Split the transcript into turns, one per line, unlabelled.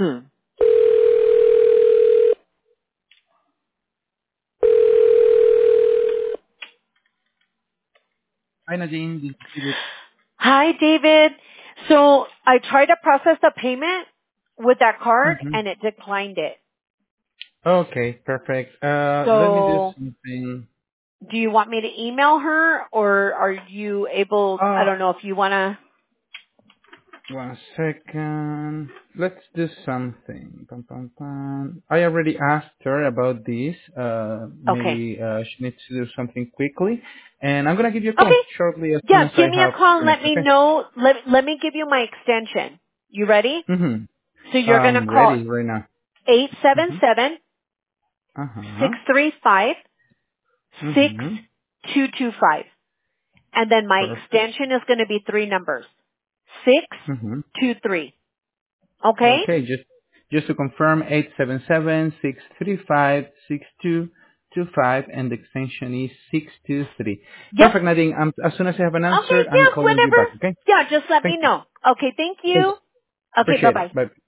Hi, Nadine. This is David.
Hi, David. So I tried to process the payment with that card
Mm-hmm.
and it declined it.
Okay, perfect. Let me do
So
something.
do you want me to email her or are you able, I
Uh,
don't know if you want to.
1 second. Let's do something. Pum, pum, pum. I already asked her about this.
Okay.
Maybe she needs to do something quickly. And I'm going to give you a call
Okay.
shortly as soon
Yeah,
as I
give me a
have
call and let
information,
me
okay?
know. Let me give you my extension. You ready?
Mm-hmm.
So you're going to
I'm
call
ready right now. Mm-hmm.
877
Uh-huh.
635
Mm-hmm.
6225. And then my
Perfect.
extension is going to be three numbers.
Mm-hmm.
623. Okay?
Okay, just to confirm, 877-635-6225, and the extension is 623.
Yep.
Perfect, Nadine. As soon as I have an
Okay,
answer, I'm
yeah,
calling you
whenever.
back, okay?
Yeah, just let
Thank
me
you.
know. Okay, thank
Yes,
you. Okay,
appreciate
bye-bye.
it. Bye.